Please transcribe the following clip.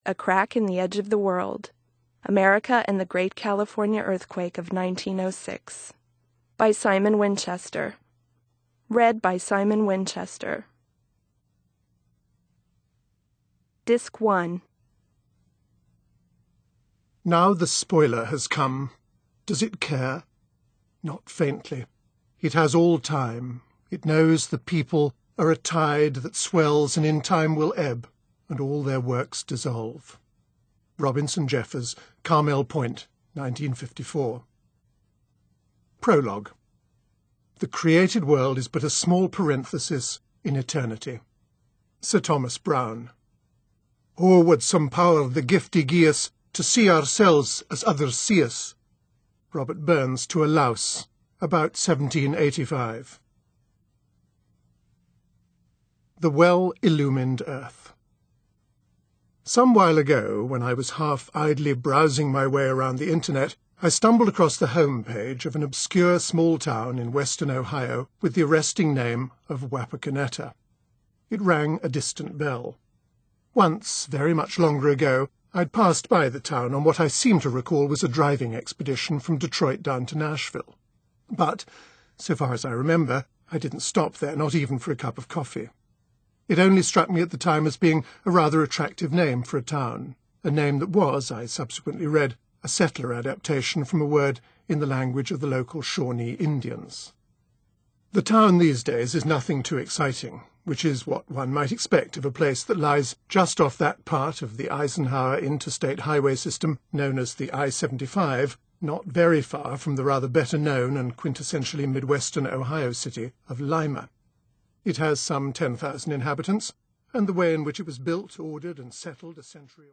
A Crack in the Edge of the World, America and the Great California Earthquake of 1906. By Simon Winchester. Read by Simon Winchester. Disc 1. Now the spoiler has come. Does it care? Not faintly. It has all time. It knows the people are a tide that swells and in time will ebb, and all their works dissolve. Robinson Jeffers, Carmel Point, 1954. Prologue. The created world is but a small parenthesis in eternity. Sir Thomas Browne. Oh, would some power the giftie gie us to see ourselves as others see us. Robert Burns to a louse, about 1785. The well-illumined earth. Some while ago, when I was half idly browsing my way around the internet, I stumbled across the home page of an obscure small town in western Ohio with the arresting name of Wapakoneta. It rang a distant bell. Once, very much longer ago, I'd passed by the town on what I seem to recall was a driving expedition from Detroit down to Nashville. But, so far as I remember, I didn't stop there, not even for a cup of coffee. It only struck me at the time as being a rather attractive name for a town, a name that was, I subsequently read, a settler adaptation from a word in the language of the local Shawnee Indians. The town these days is nothing too exciting, which is what one might expect of a place that lies just off that part of the Eisenhower interstate highway system known as the I-75, not very far from the rather better-known and quintessentially Midwestern Ohio city of Lima. It has some 10,000 inhabitants, and the way in which it was built, ordered, and settled a century